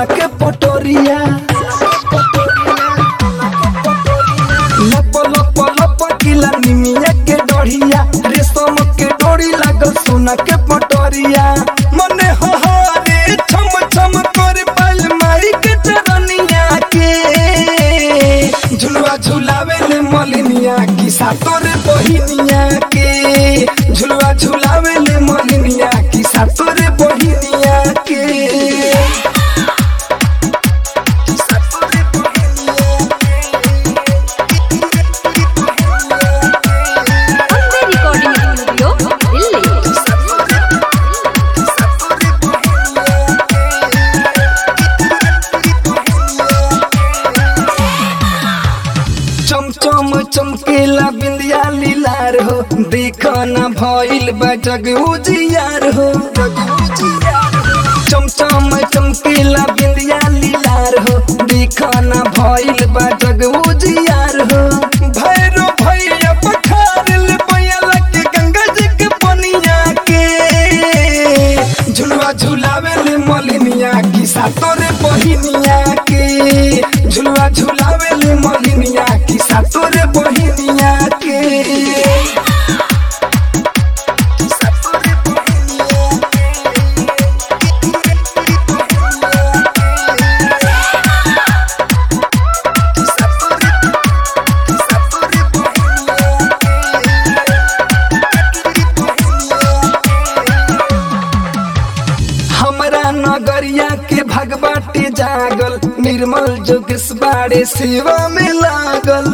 सोना के पटोरिया लप लप लप किला निमिया के डोरिया रेशम के डोरी लागल सोना के पटोरिया मने हो रे छम छम कर पाल माई के चरनिया के झुलवा झुलावे ले मलिनिया की सातोर बहिनिया के झुलवा झुलावे ले मलिनिया की सातोर बहिनिया के चमचम चमकेला बिंदिया लीलार हो देखो ना भइल बजग उजियार हो चमचम चमकेला बिंदिया लीलार हो देखो ना भइल बजग उजियार हो भैरो भैया पखार ले पैला के गंगा जी के पनिया के झुलवा झुलावे ले मलिनिया की सातोरे बहिनिया के झुलवा झुलावे ले मलिनिया की सातोरे बहिनिया के हमरा नगरिया के भगवाटी जागल निर्मल जोगेश बाड़े सेवा में लागल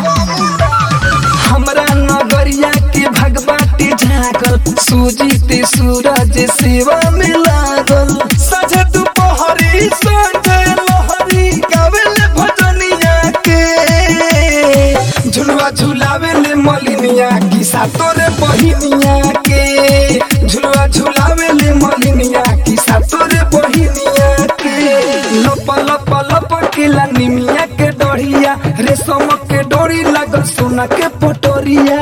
हमरा नगरिया के भगवाटी जागल सुजीत सूरज सेवा में लागल सजे दोपहरी संझे लहरी गावेले भजनिया के झुलवा झुलावे ले मलिनिया की सातोरे बहिनिया के झुलवा झुलावे ले मलिनिया की सातोरे बहिनिया के लप लप लप किला निमिया के डोरिया रेशम के डोरी लागल सोना के पटोरिया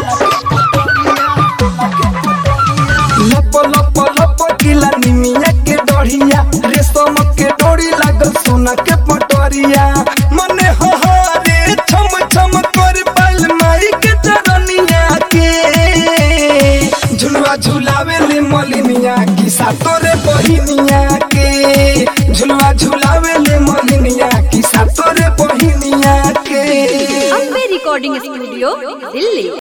लप लप लप किला निमिया के डोरिया रेशम के डोरी लागल सोना के पटोरिया मने हो रे छम छम कर पाल माई के चरनिया के झुलवा झुलावे ले मलिनिया की सातोरे बहिनिया के झुलवा झुलावे ले मलिनिया की सातोरे बहिनिया के अम्बे रिकॉर्डिंग स्टूडियो दिल्ली।